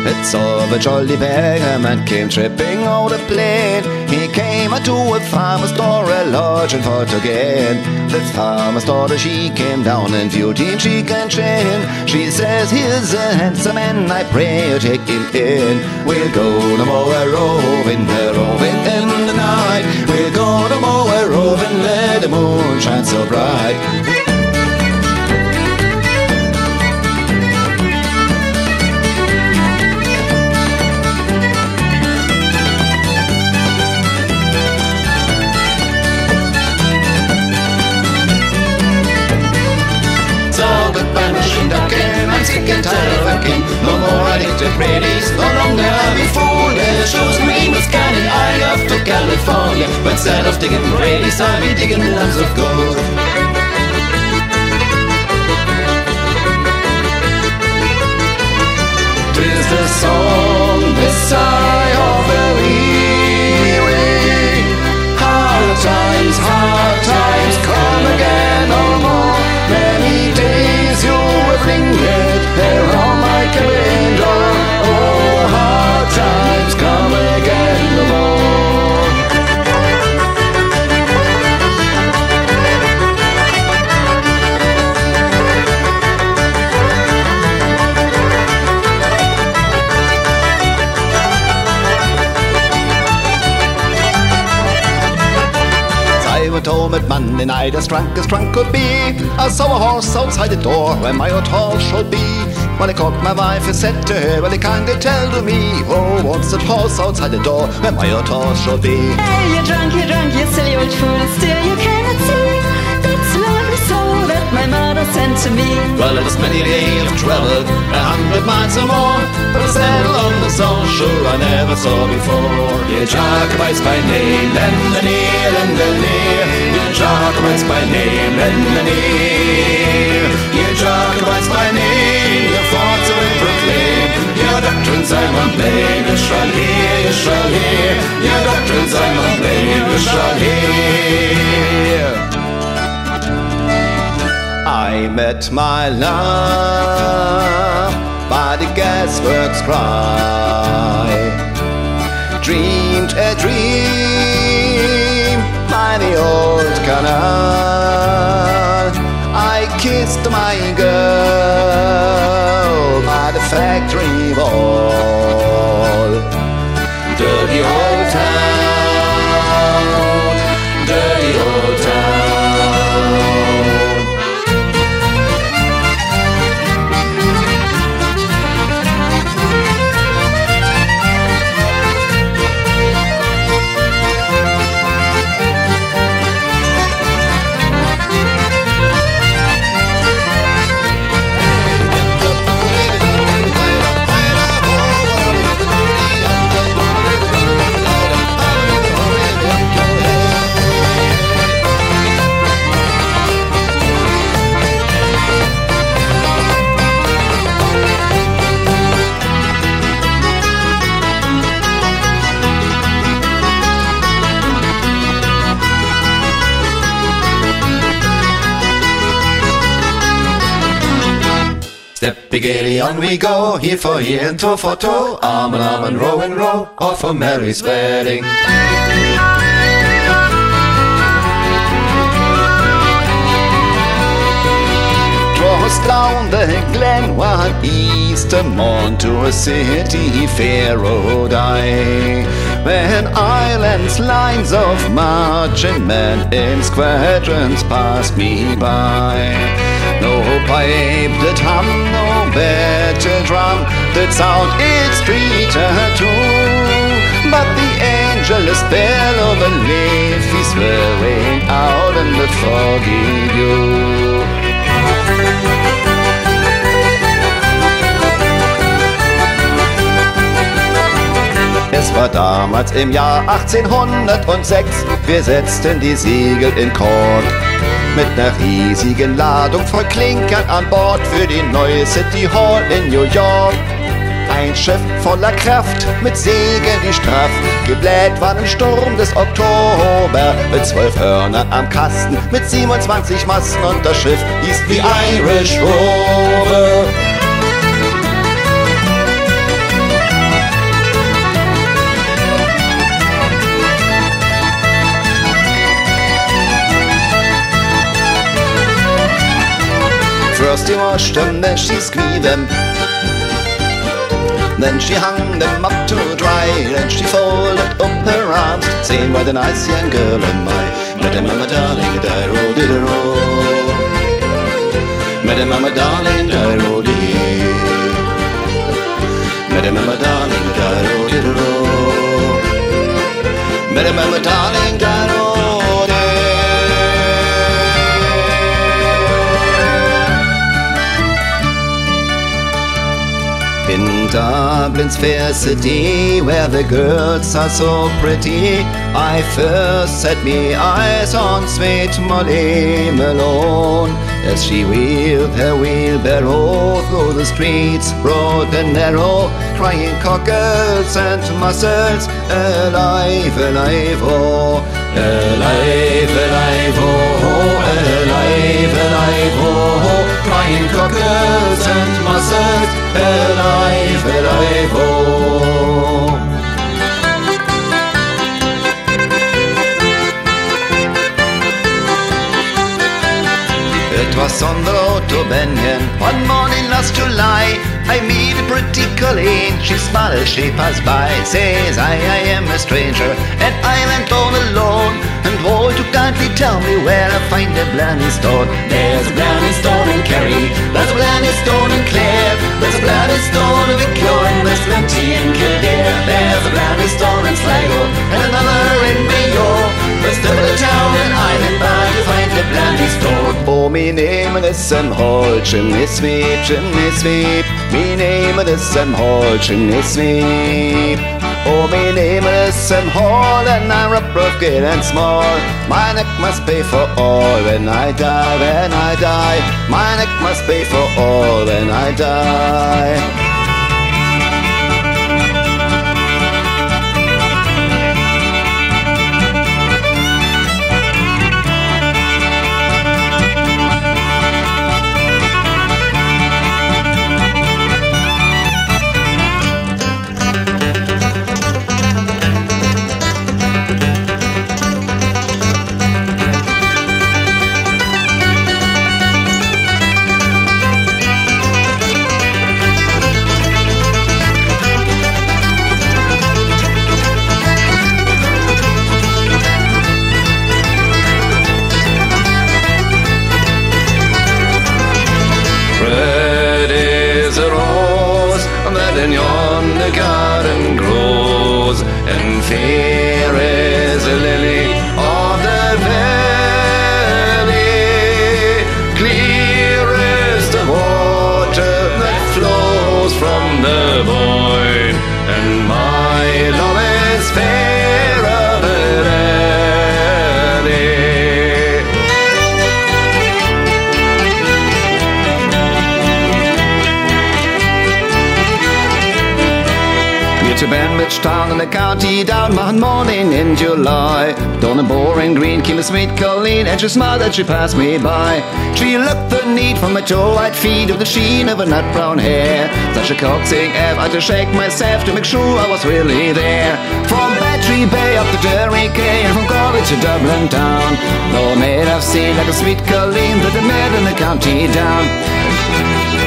It's all the jolly beggarman came tripping out a plane. He came to a farmer's door, a lodging for to gain. The farmer's daughter, she came down and viewed him cheek and chin. She says, here's a handsome man, I pray you take him in. We'll go no more roving in the night. We'll go no more roving, let the moon shine so bright. I'm sick and tired of working. No more addicted pretties, no longer I'll be foolish. Shows me was canny, I off to California. But instead of digging pretties, I'll be digging lumps of gold. Tis the song, the sigh of the weary. Hard times come again no more. Many days you have lingered there on my cabin door. Oh, hard times come again no more. I went home at Monday night as drunk could be. I saw a horse outside the door where my old horse should be. When I caught my wife, I said to her, well, you can't tell to me. Oh, what's that horse outside the door where my old horse should be? Hey, you're drunk, you silly old fool, and still you cannot see that's lovely soul that my mother sent to me. Well, it was many a day of travel, 100 miles or more, but I settled on the song sure I never saw before. You Jacobites by name, lend an ear, lend an ear. You Jacobites by name, lend an ear. You Jacobites by name, you fought to proclaim. Your doctrines I won't blame, you shall hear, you shall hear. Your doctrines I won't blame, you shall hear. I met my love by the gasworks cry. Dreamed a dream by the old canal. I kissed my girl by the factory wall. Dirty old town, dirty old town. Step-a-giddy on we go, here for here and toe for toe, arm and row, off for Mary's wedding. Twas down the glen one Easter morn to a city fair rode I, when islands, lines of marching men in squadrons passed me by. No pipe that hum, no better drum that sound its streeter too. But the angelus bell of a leaf is swirling out in the foggy dew. Es war damals im Jahr 1806, wir setzten die Segel in Cork. Mit ner riesigen Ladung voll Klinkern an Bord für die neue City Hall in New York. Ein Schiff voller Kraft, mit Segeln die straff gebläht war im Sturm des Oktober. Mit 12 Hörnern am Kasten, mit 27 Masten und das Schiff hieß die Irish Rover. she washed them, then she squeezed them. Then she hung them up to dry, then she folded up her arms, saying, "What a nice young girl am I. Met a mama darling, di-ro, di-ro. Met a mama darling, di-ro, di. Met a mama darling, di-ro, di-ro. Met a mama darling, di-ro, di. In Dublin's fair city, where the girls are so pretty, I first set me eyes on sweet Molly Malone, as she wheeled her wheelbarrow through the streets broad and narrow, crying cockles and mussels, alive, alive, oh, alive, alive, oh, alive, alive, oh, crying cockles and mussels, alive, alive, oh. It was on the road to Benyon, one morning last July. I meet a pretty colleen, she smiles as she passed by, says I am a stranger, and I went all alone. And won't you kindly tell me where I find the Blarney Stone? There's a Blarney Stone in Kerry, there's a Blarney Stone in Clare, there's a Blarney Stone in Wicklow, and there's plenty in Kildare. There's a Blarney Stone in Sligo, and another in Mayo. There's double a town in Ireland by to find the Blarney Stone. Oh, me name is Sam Hall, chimney sweep, chimney sweep. Me name is Sam Hall, chimney sweep. Oh, me name is Sam Hall, and I'm rough, great and small. My neck must pay for all when I die, when I die. My neck must pay for all when I die. That in yonder garden grows, and fair is a lily of the valley, clear is the water that flows from the void, and my love is fairer than any. To Banbridge town in the county down one morning in July. Down a boring green came a sweet colleen, and she smiled as she passed me by. She looked the need from my toe-white feet with the sheen of her nut brown hair. Such a coaxing effort, I had to shake myself to make sure I was really there. From Bantry Bay up to Derry Quay, and from Galway to Dublin town, though made of sea like a sweet colleen that I met in the county down.